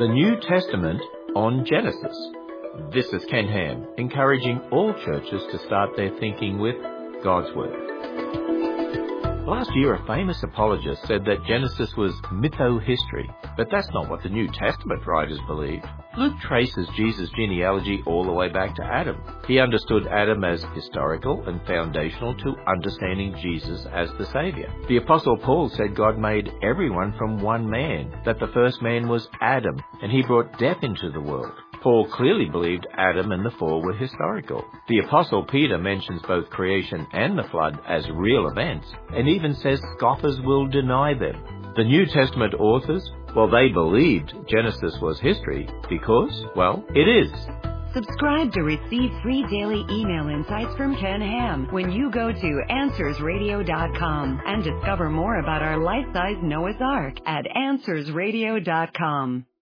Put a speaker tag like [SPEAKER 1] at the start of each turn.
[SPEAKER 1] The New Testament on Genesis. This is Ken Ham, encouraging all churches to start their thinking with God's Word. Last year, a famous apologist said that Genesis was mytho-history, but that's not what the New Testament writers believe. Luke traces Jesus' genealogy all the way back to Adam. He understood Adam as historical and foundational to understanding Jesus as the Saviour. The Apostle Paul said God made everyone from one man, that the first man was Adam, and he brought death into the world. Paul clearly believed Adam and the fall were historical. The Apostle Peter mentions both creation and the flood as real events, and even says scoffers will deny them. The New Testament authors, well, they believed Genesis was history because, well, it is.
[SPEAKER 2] Subscribe to receive free daily email insights from Ken Ham when you go to AnswersRadio.com and discover more about our life-size Noah's Ark at AnswersRadio.com.